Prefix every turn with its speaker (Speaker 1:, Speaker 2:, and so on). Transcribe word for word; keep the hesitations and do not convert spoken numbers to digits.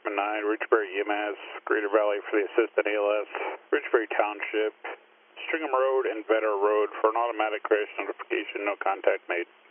Speaker 1: Department nine, Ridgebury E M S, Greater Valley for the assistant A L S, Ridgebury Township, Stringham Road and Vedder Road for an automatic crash notification, no contact made.